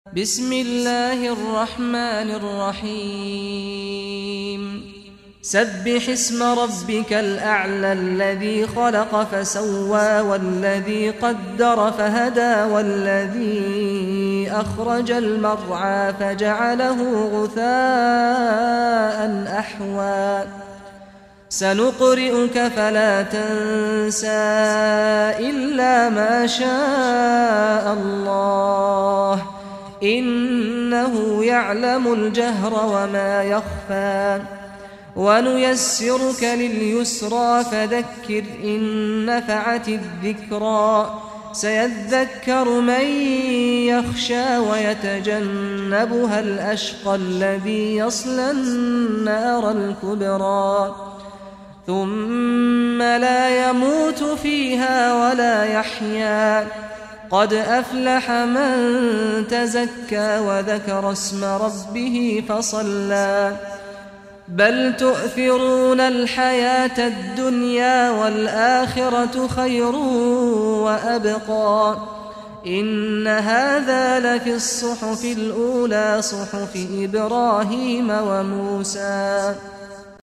بسم الله الرحمن الرحيم سبح اسم ربك الأعلى الذي خلق فسوى والذي قدر فهدى والذي أخرج المرعى فجعله غثاء أحوى سنقرئك فلا تنسى إلا ما شاء الله إنه يعلم الجهر وما يخفى ونيسرك لليسرى فذكر إن نفعت الذكرى سيذكر من يخشى ويتجنبها الأشقى الذي يصلى النار الكبرى ثم لا يموت فيها ولا يحيا قد أفلح من تزكى وذكر اسم ربه فصلى بل تؤثرون الحياة الدنيا والآخرة خير وأبقى إن هذا لفي الصحف الأولى صحف إبراهيم وموسى